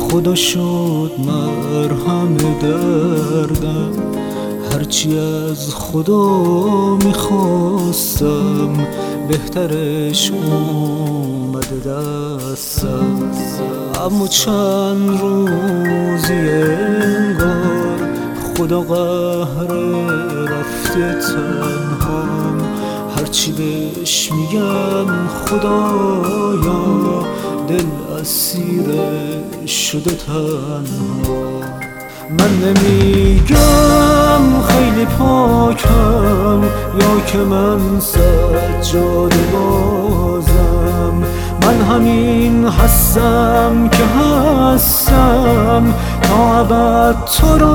خدا شد مرهم دردم، هرچی از خدا میخواستم بهترش اومده دستم. اما چند روزی انگار خدا قهر رفته تنهام، هرچی بهش میگم خدایا دل اسیرش شده تنها. من نمیگم خیلی پاکم یا که من سجاده بازم، من همین هستم که هستم، تا ابد تو رو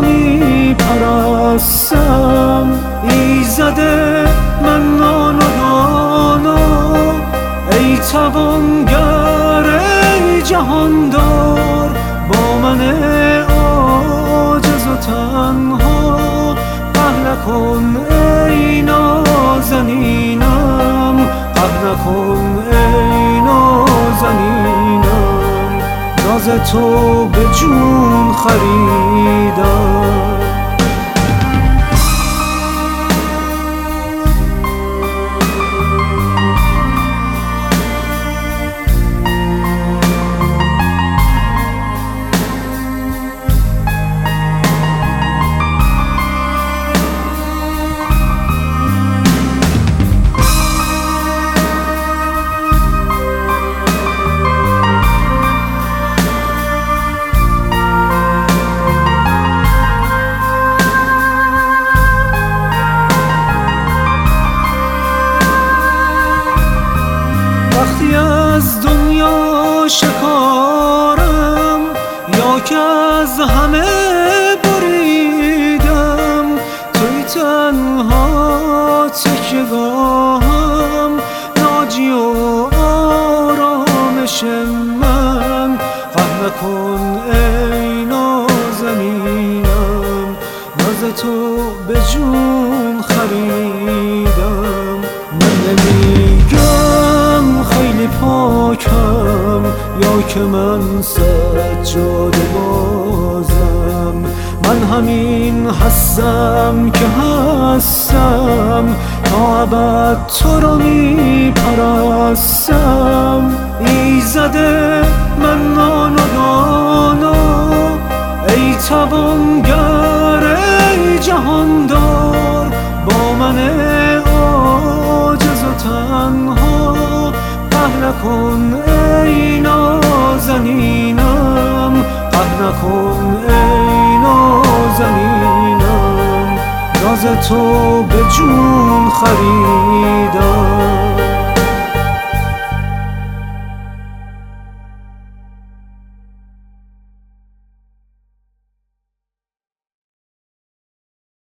میپرستم. ایزده منان و دانا، ای توانگر ای جهاندار، با من عاجز و تنها قهر نکن ای نازنینم، قهر نکن ای نازنینم، ناز تو به جون خریدم. وقتی از دنیا شکارم یا که از همه بریدم، توی تنها تکیه‌گاهم، ناجی و آرامش من. قهر نکن ای نازنینم، ناز تو به جون خریدم. من نمیگم خیلی پاکم یا که من سجاده بازم، من همین هستم که هستم، تا ابد تو رو میپرستم. ایزده منان و دانا، ای توانگر ای جهاندار، با من عاجز و تنها قهر نکن ای نازنینم، قهر نکن ای نازنینم، ناز تو به جون خریدم.